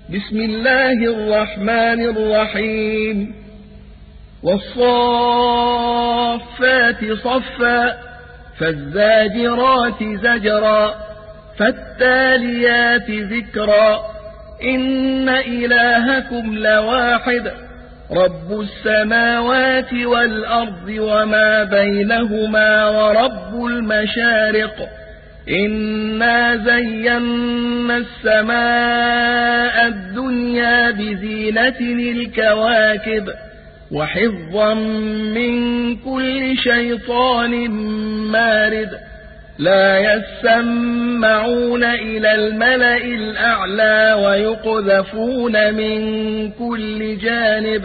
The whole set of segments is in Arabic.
بسم الله الرحمن الرحيم والصافات صفا فالزاجرات زجرا فالتاليات ذكرا إن إلهكم لواحد رب السماوات والأرض وما بينهما ورب المشارق إنا زينا السماء الدنيا بزينة الكواكب وحفظا من كل شيطان مارد لا يسمعون إلى الملأ الأعلى ويقذفون من كل جانب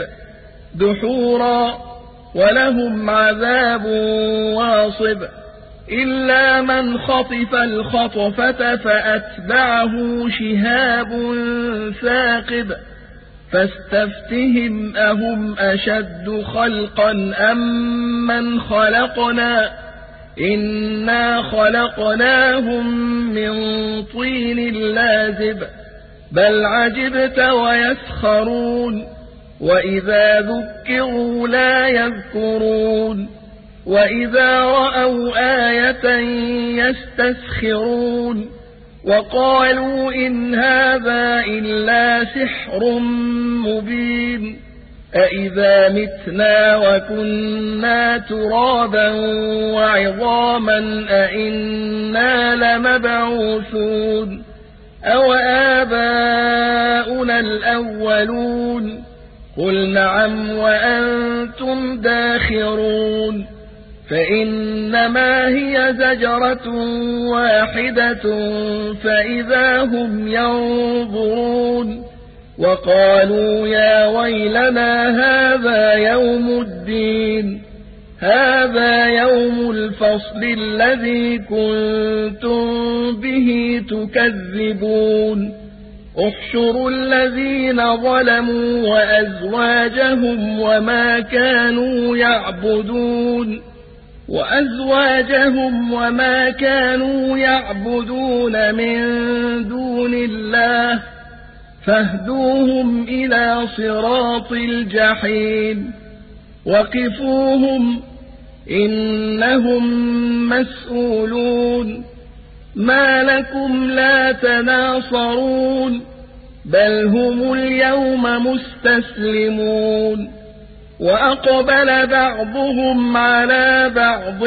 دحورا ولهم عذاب واصب إلا من خطف الخطفة فأتبعه شهاب ثاقب فاستفتهم أهم أشد خلقا أم من خلقنا إنا خلقناهم من طين لازب بل عجبت ويسخرون وإذا ذكروا لا يذكرون وإذا رأوا آية يستسخرون وقالوا إن هذا إلا سحر مبين أإذا متنا وكنا ترابا وعظاما أإنا لمبعوثون أو آباؤنا الأولون قل نعم وأنتم داخرون فإنما هي زجرة واحدة فإذا هم ينظرون وقالوا يا ويلنا هذا يوم الدين هذا يوم الفصل الذي كنتم به تكذبون احشروا الذين ظلموا وأزواجهم وما كانوا يعبدون من دون الله فاهدوهم إلى صراط الجحيم وقفوهم إنهم مسؤولون ما لكم لا تناصرون بل هم اليوم مستسلمون وأقبل بعضهم على بعض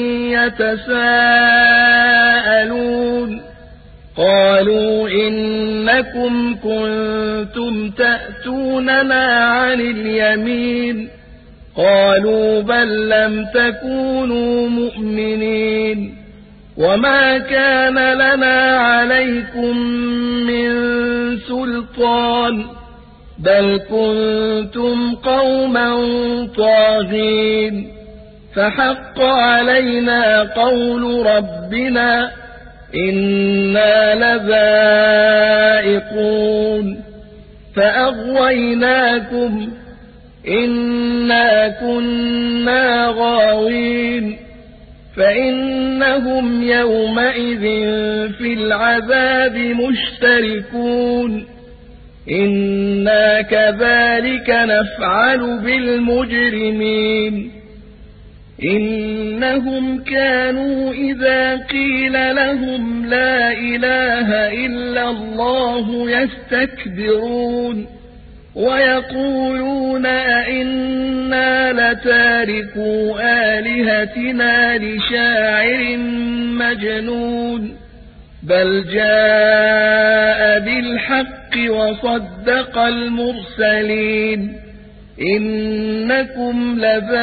يتساءلون قالوا إنكم كنتم تأتوننا عن اليمين قالوا بل لم تكونوا مؤمنين وما كان لنا عليكم من سلطان بل كنتم قوما طاغين فحق علينا قول ربنا إنا لذائقون فأغويناكم إنا كنا غاوين فإنهم يومئذ في العذاب مشتركون إنا كذلك نفعل بالمجرمين إنهم كانوا إذا قيل لهم لا إله إلا الله يستكبرون ويقولون أئنا لتاركو آلهتنا لشاعر مجنون بل جاء بالحق وصدق المرسلين إنكم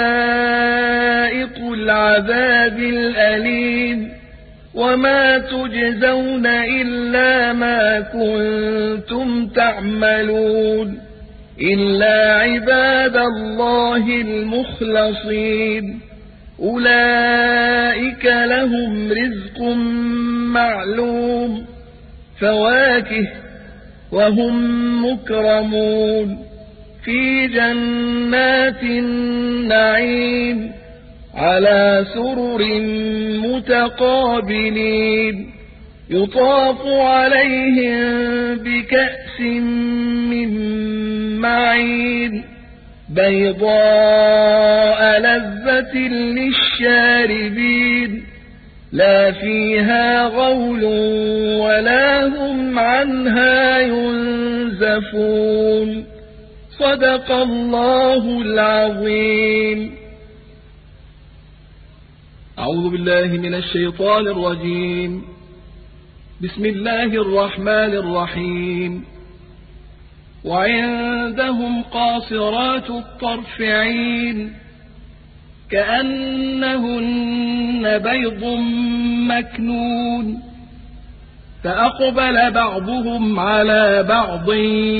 لذائق العذاب الأليم وما تجزون إلا ما كنتم تعملون إلا عباد الله المخلصين أولئك لهم رزق معلوم فواكه وهم مكرمون في جنات النعيم على سرر متقابلين يطاف عليهم بكأس كأس من معين بيضاء لذة للشاربين لا فيها غول ولا هم عنها ينزفون صدق الله العظيم. أعوذ بالله من الشيطان الرجيم. بسم الله الرحمن الرحيم. وعندهم قاصرات الطرف عين كأنهن بيض مكنون فأقبل بعضهم على بعض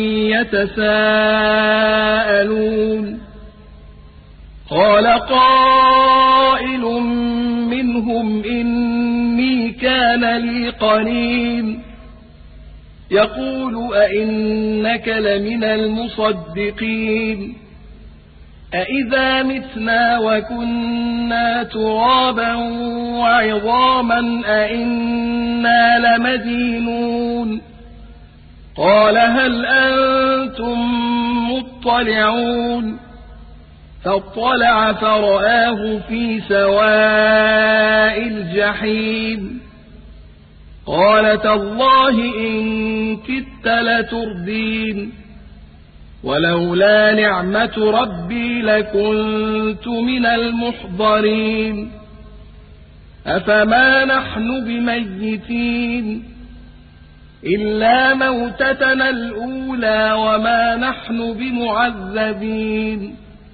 يتساءلون قال قائل منهم إني كان لي قرين يقول أئنك لمن المصدقين أئذا متنا وكنا ترابا وعظاما أئنا لمدينون قال هل أنتم مطلعون فاطلع فرآه في سواء الجحيم قال تالله إن كدت لتردين ولولا نعمة ربي لكنت من المحضرين أفما نحن بميتين إلا موتتنا الأولى وما نحن بمعذبين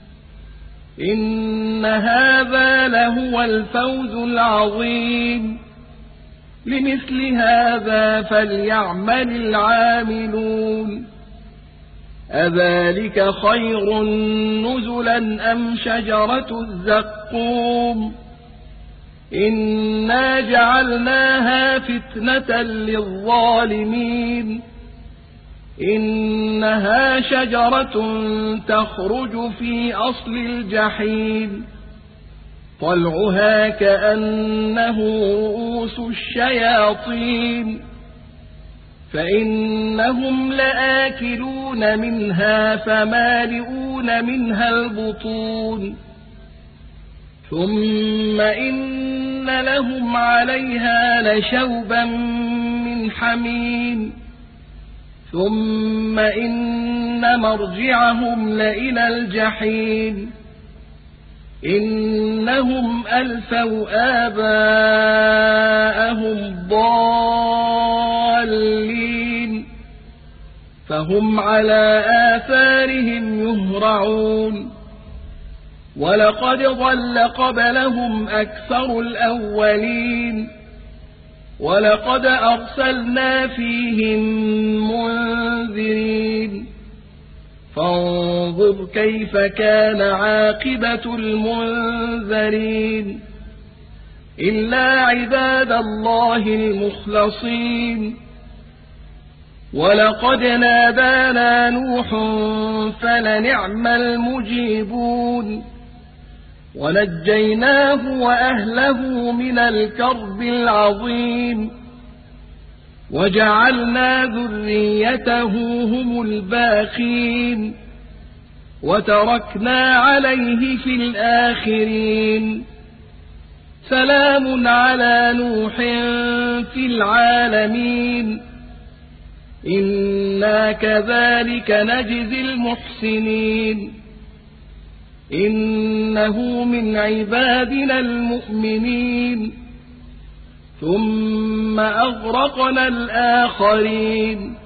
إن هذا لهو الفوز العظيم لمثل هذا فليعمل العاملون أذلك خير نزلا أم شجرة الزقوم إنا جعلناها فتنة للظالمين إنها شجرة تخرج في أصل الجحيم طلعها كأنه رؤوس الشياطين فإنهم لآكلون منها فمالئون منها البطون ثم إن لهم عليها لشوبا من حميم ثم إن مرجعهم لإلى الجحيم إنهم ألفوا آباءهم ضالين فهم على آثارهم يهرعون ولقد ضل قبلهم أكثر الأولين ولقد أرسلنا فيهم منذرين فانظر كيف كان عاقبة المنذرين إلا عباد الله المخلصين ولقد نادانا نوح فلنعم المجيبون ونجيناه وأهله من الكرب العظيم وجعلنا ذريته هم الباقين وتركنا عليه في الآخرين سلام على نوح في العالمين إنا كذلك نجزي المحسنين إنه من عبادنا المؤمنين ثم أغرقنا الآخرين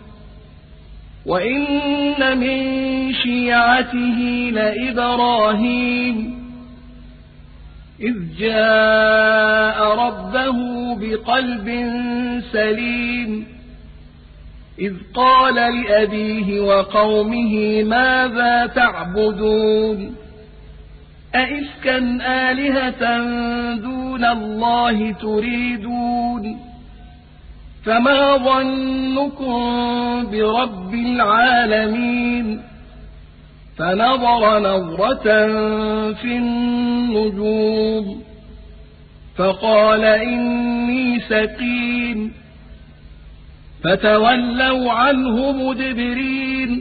وإن من شيعته لإبراهيم إذ جاء ربه بقلب سليم إذ قال لأبيه وقومه ماذا تعبدون أئفكا آلهة دون الله تريدون فما ظنكم برب العالمين فنظر نظرة في النجوم فقال إني سقيم فتولوا عنه مدبرين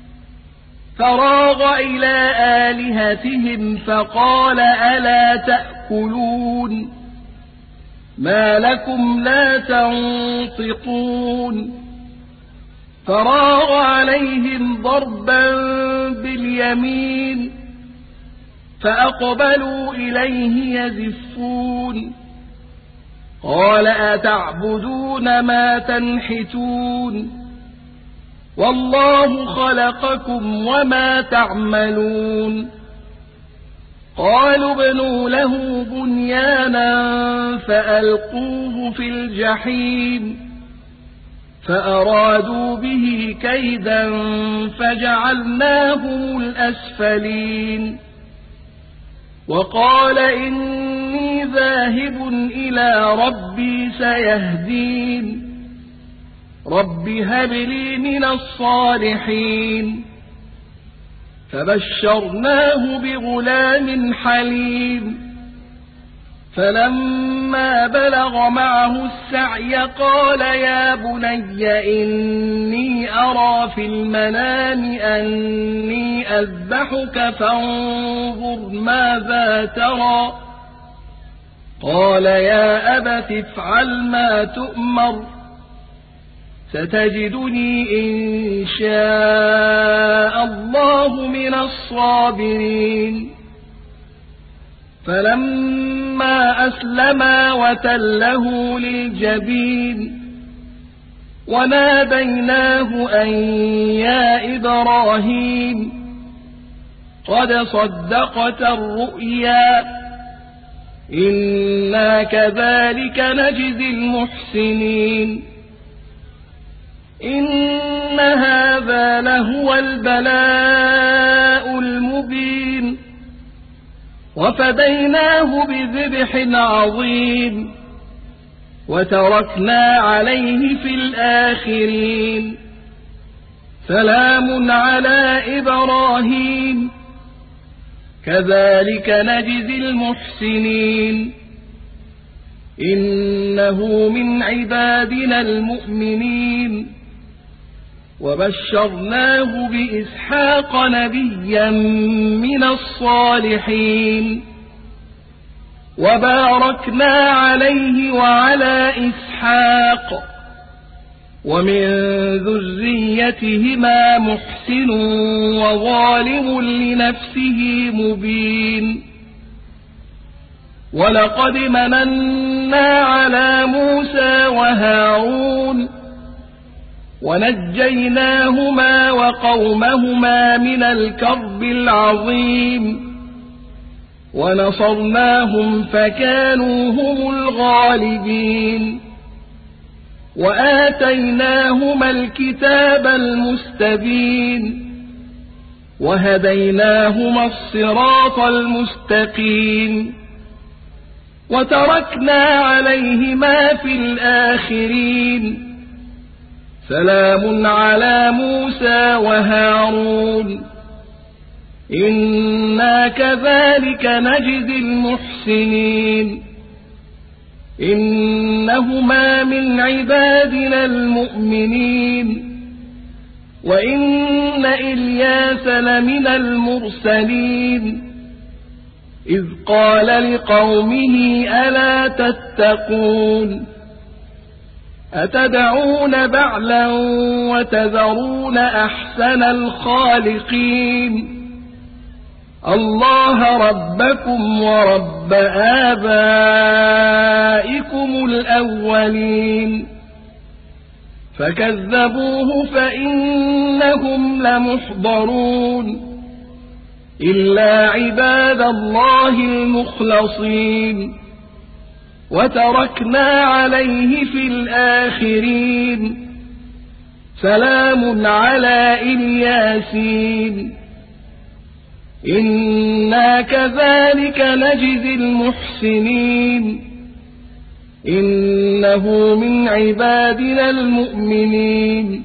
فراغ إلى آلهتهم فقال ألا تأكلون ما لكم لا تنطقون فراغ عليهم ضربا باليمين فأقبلوا إليه يزفون قال أتعبدون ما تنحتون والله خلقكم وما تعملون قالوا ابنوا له بنيانا فألقوه في الجحيم فأرادوا به كيدا فجعلناهم الأسفلين وقال إني ذاهب إلى ربي سيهدين رب هب لي من الصالحين فبشرناه بغلام حليم فلما بلغ معه السعي قال يا بني إني أرى في المنام أني أذبحك فانظر ماذا ترى قال يا أبت افعل ما تؤمر ستجدني إن شاء الله من الصابرين فلما أسلما وتله للجبين وناديناه أن يا إبراهيم قد صدقت الرؤيا إنا كذلك نجزي المحسنين إن هذا لهو البلاء المبين وفديناه بذبح عظيم وتركنا عليه في الآخرين سلام على إبراهيم كذلك نجزي المحسنين إنه من عبادنا المؤمنين وبشرناه بإسحاق نبيا من الصالحين وباركنا عليه وعلى إسحاق ومن ذريتهما محسن وظالم لنفسه مبين ولقد مننا على موسى وهارون ونجيناهما وقومهما من الكرب العظيم ونصرناهم فكانوا هم الغالبين وآتيناهما الكتاب المستبين وهديناهما الصراط المستقيم وتركنا عليهما في الآخرين سلام على موسى وهارون إنا كذلك نجزي المحسنين إنهما من عبادنا المؤمنين وإن إلياس لمن المرسلين إذ قال لقومه ألا تتقون أتدعون بعلا وتذرون أحسن الخالقين الله ربكم ورب آبائكم الأولين فكذبوه فإنهم لمحضرون إلا عباد الله المخلصين وتركنا عليه في الآخرين سلام على إلياسين إنا كذلك نجزي المحسنين إنه من عبادنا المؤمنين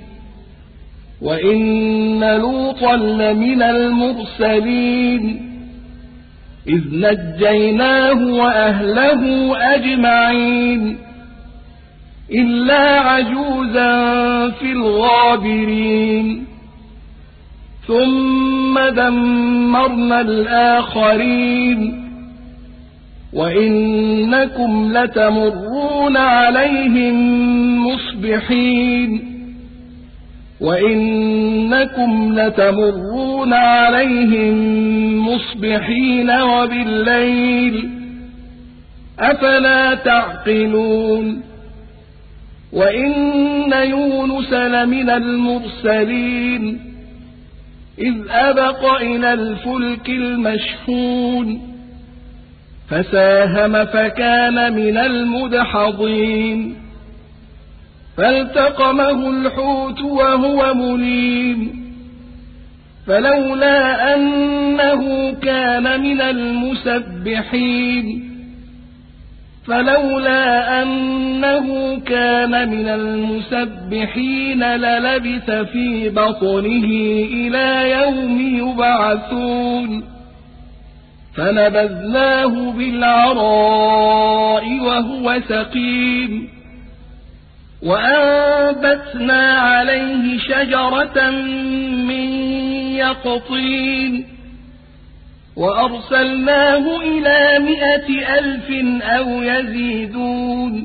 وإن لوطا لمن المرسلين إذ نجيناه وأهله أجمعين إلا عجوزا في الغابرين ثم دمرنا الآخرين وإنكم لتمرون عليهم مصبحين وبالليل أفلا تعقلون وإن يونس لمن المرسلين إذ أبق إلى الفلك المشحون فساهم فكان من المدحضين فالتقمه الحوت وهو مليم فلولا أنه كان من المسبحين للبث في بطنه إلى يوم يبعثون فنبذناه بالعراء وهو سقيم وأنبتنا عليه شجرة من يقطين وأرسلناه إلى 100,000 أو يزيدون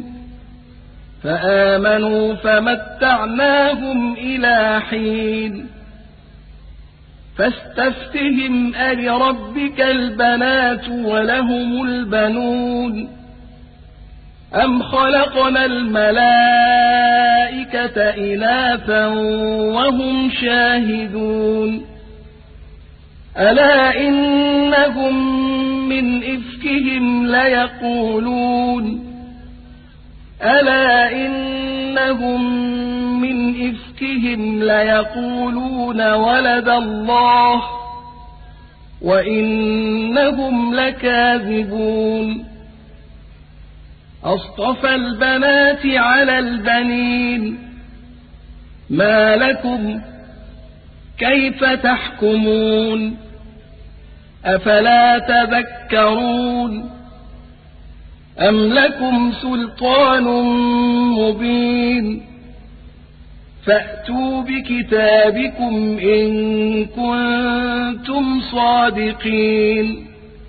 فآمنوا فمتعناهم إلى حين فاستفتهم ألربك البنات ولهم البنون أم خلقنا الملائكة إناثا وهم شاهدون ألا إنهم من إفكهم ليقولون ولد الله وإنهم لكاذبون أصطفى البنات على البنين ما لكم كيف تحكمون أفلا تذكرون أم لكم سلطان مبين فأتوا بكتابكم إن كنتم صادقين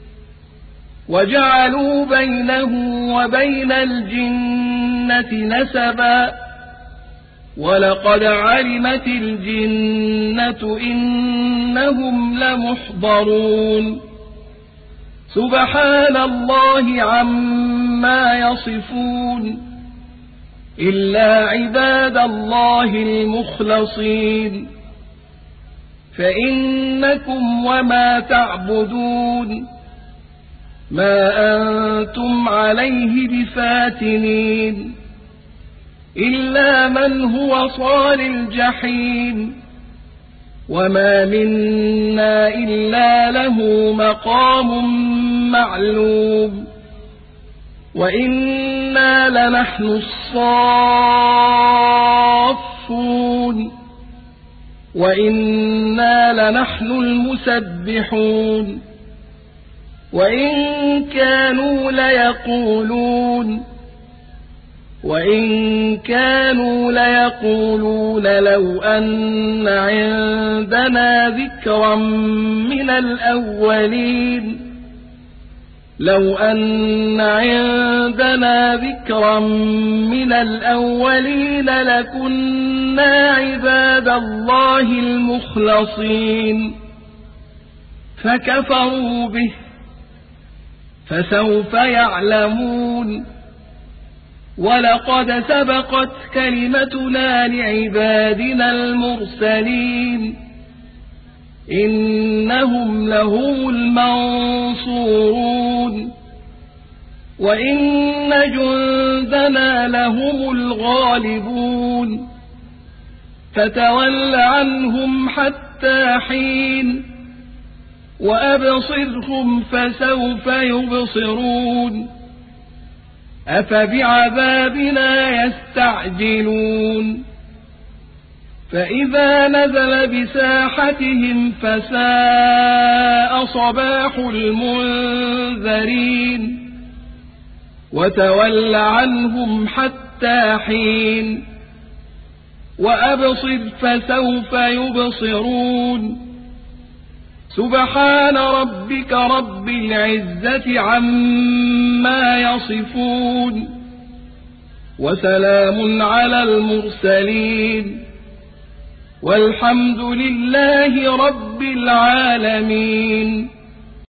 وجعلوا بينه وبين الجنة نسبا ولقد علمت الجنة إنهم لمحضرون سبحان الله عما يصفون إلا عباد الله المخلصين فإنكم وما تعبدون ما أنتم عليه بفاتنين إلا من هو صال الجحيم وما منا إلا له مقام معلوم وإنا لنحن الصافون وإنا لنحن المسبحون وإن كانوا ليقولون لو أن عندنا ذكرا من الأولين لكنا عباد الله المخلصين فكفروا به فسوف يعلمون ولقد سبقت كلمتنا لعبادنا المرسلين إنهم لهم المنصورون وإن جندنا لهم الغالبون فتول عنهم حتى حين وأبصرهم فسوف يبصرون أفبعذابنا يستعجلون فإذا نزل بساحتهم فساء صباح المنذرين وتول عنهم حتى حتى حين وأبصر فسوف يبصرون سبحان ربك رب العزة عما يصفون وسلام على المرسلين والحمد لله رب العالمين.